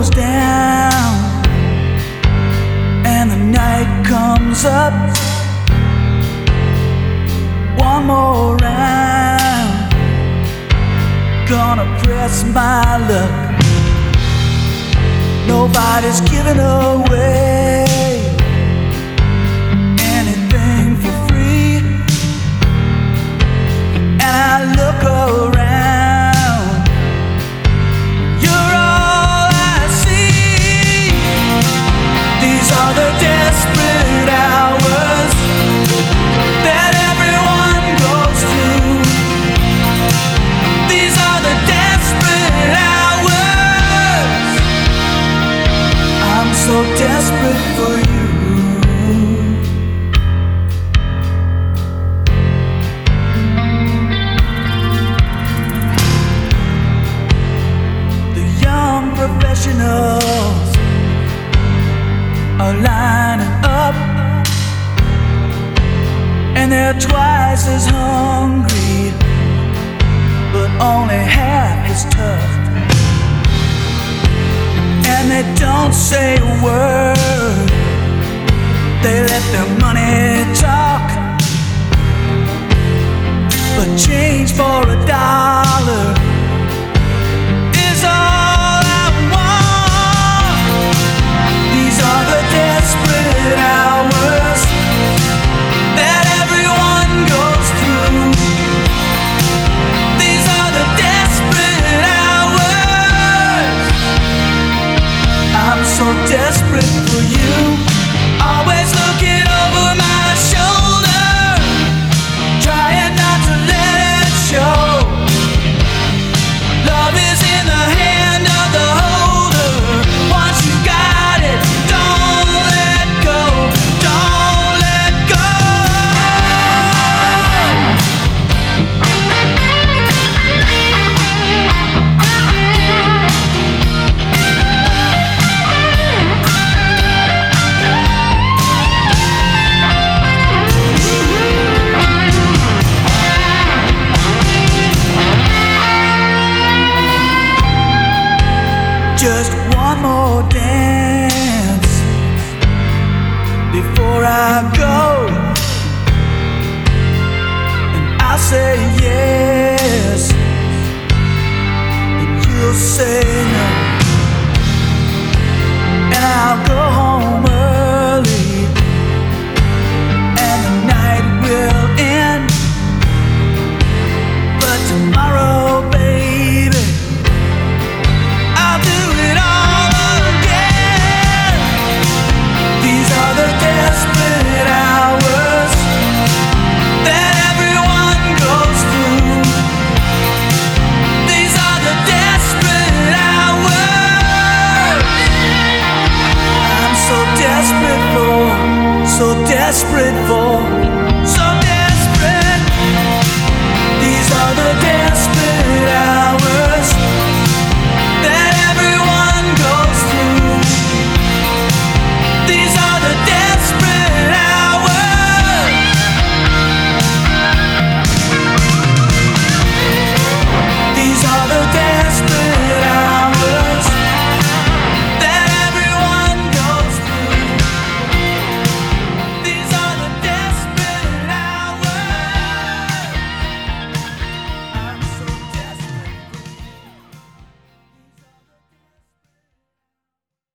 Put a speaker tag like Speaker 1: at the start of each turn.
Speaker 1: goes down and the night comes up, one more round, gonna press my luck. Nobody's giving away anything for free, and I look around, you're all I see. These are the desperate hours that everyone goes through. These are the desperate hours. I'm so desperate for you. Professionals are lining up, and they're twice as hungry, but only half as tough. And they don't say a word, they let their money talk.